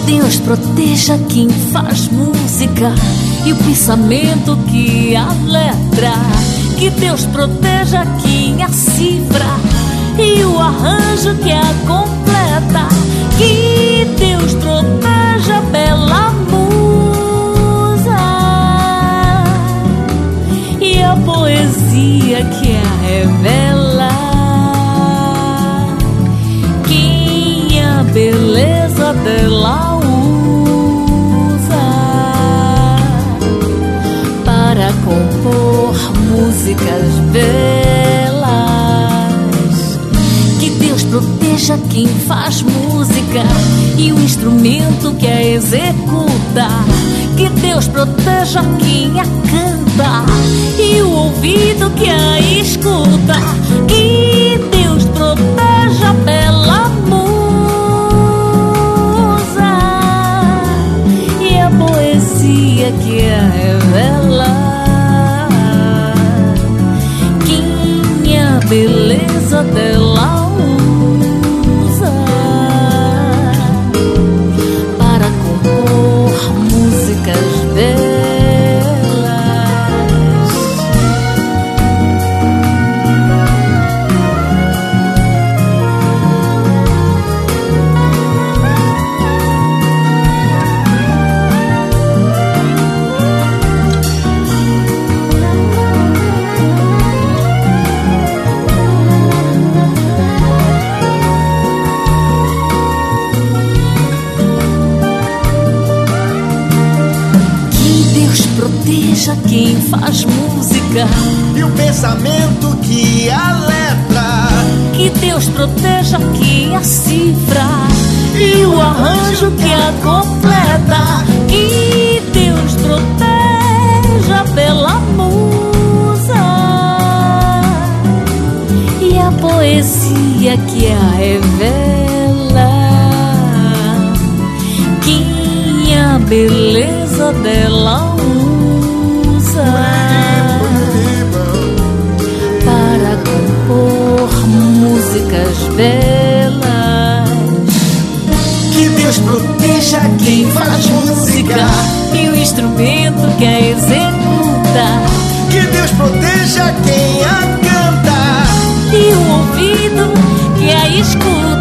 Deus proteja quem faz música e o pensamento que a letra. Que Deus proteja quem a cifra e o arranjo que a completa. Que Deus proteja a bela musa e a poesia que a revela. Quem a beleza dela usa para compor músicas belas. Que Deus proteja quem faz música e o instrumento que a executa. Que Deus proteja quem a canta e o ouvido que a escuta. Que Deus proteja a bela musa e a poesia que a revela. Quem a beleza dela usa para compor músicas belas. Proteja quem faz música e o pensamento que a letra. Que Deus proteja quem a cifra e o arranjo que a completa. Que Deus proteja a bela musa e a poesia que a revela. Quem a beleza dela para compor músicas belas. Que Deus proteja quem faz música e o instrumento que a executa. Que Deus proteja quem a canta e o ouvido que a escuta.